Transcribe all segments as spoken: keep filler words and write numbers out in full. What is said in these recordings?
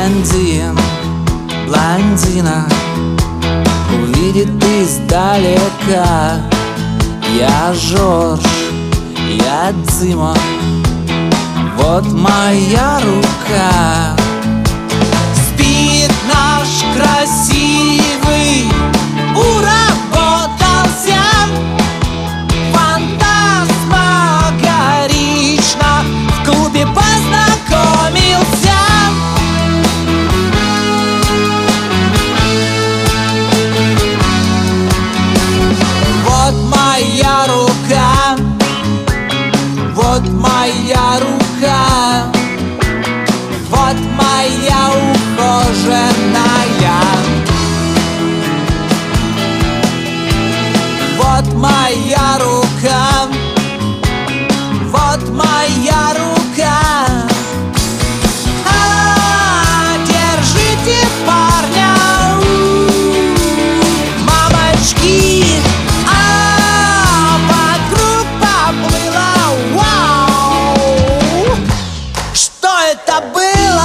блондин, блондина увидит издалека. Я Жорж, я Дзима, вот моя рука. Спит наш красивый, уработался, фантасмагорично в клубе познакомился. Вот моя рука, вот моя рука, вот моя ухоженная, вот моя рука, вот моя рука. А, держите парня, мамочки, а вокруг поплыла. Вау! Что это было?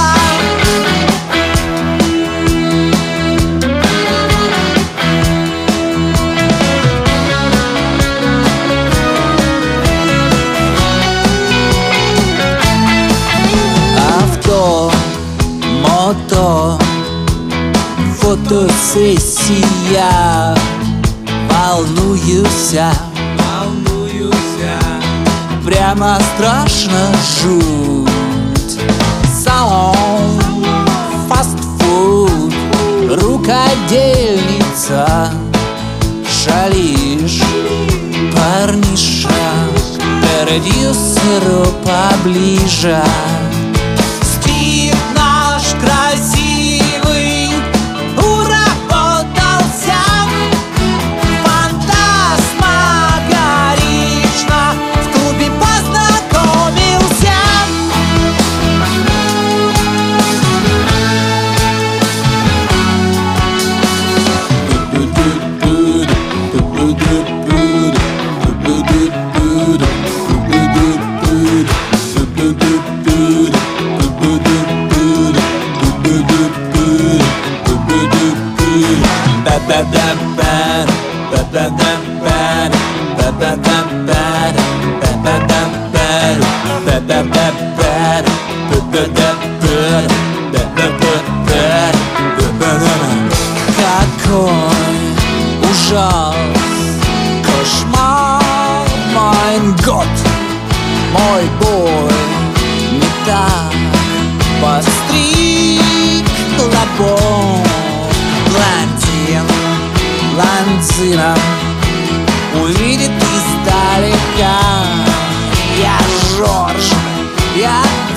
Авто, мото, фотосессия. Волнуюсь, волнуюсь, прямо страшно жуть. Салон, фастфуд, рукодельница, шалишь, парниша, к продюсеру поближе. Спит наш красивый, уработался, фантасмагорично в клубе познакомился. Какой ужас, кошмар, mein Gott, мой бой не так постриг лобом. Блондин, блондина увидит издалека. Я Жорж, я